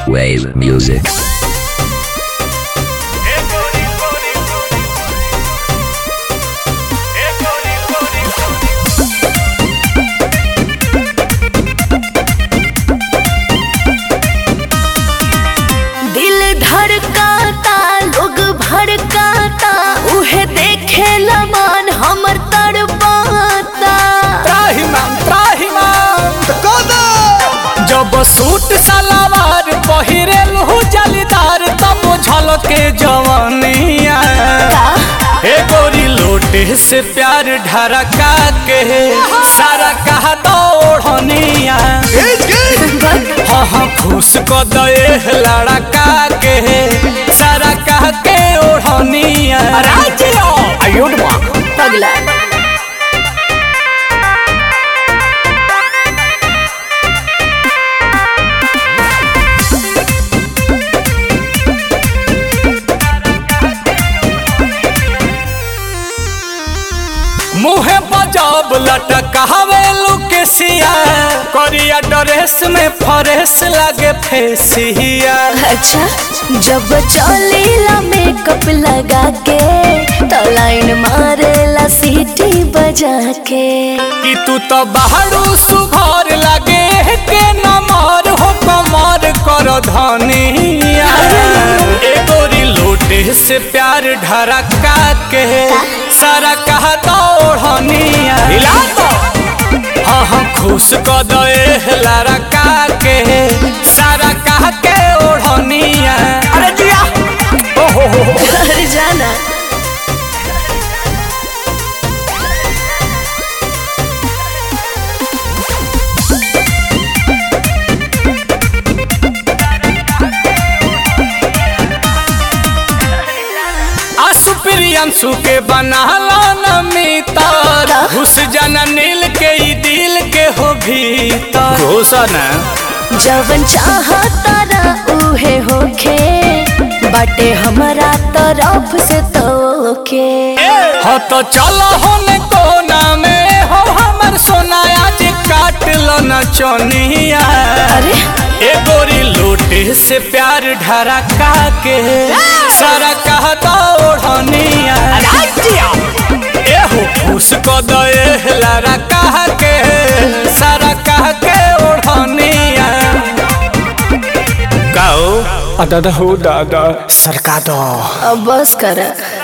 Wave music. दिल धड़काता लोग भड़काता उहे देखे लमान हमर तड़पाता। जब सूट सलवार पहिरेल हो जलीदार तब झलके जवानिया ए गोरी लोटे से प्यार ढरका के सारा कहा दौड़निया हाँ खुश को दे लड़का के सारा कह के ओढ़निया पगला मुहे बजाब लटकावे लुकेसिया करिया ड्रेस में फ्रेश लगे फेसिया। अच्छा जब चलेला मेकअप लगा के तो लाइन मारेला सीटी बजा के कि तू तो बाहरू सुघर लगे के नमर हो कमर कर धनिया ए गोरी लोटे से प्यार ढरका के सारा कहा दौड़निया हाँ हाँ खुश को दे लड़का के सारा कह के ओढ़निया अरे जिया अरे जाना प्रियंशु के बनाला नमितर घुस जाना नील के ई दिल के हो भीतर घोषणा जवन चाहता उहे होखे बाटे हमारा तरफ से तोके हो तो चलो होने कोना में हो हमर सोना आज काट लो न चोनिया अरे ए गोरी लोटे से प्यार ढरका के सारा कहता ओढ़निया ए हो खुश को दे लड़का के सारा कह के ओढ़निया गाओ दादा हो दादा सरका दो अब बस कर।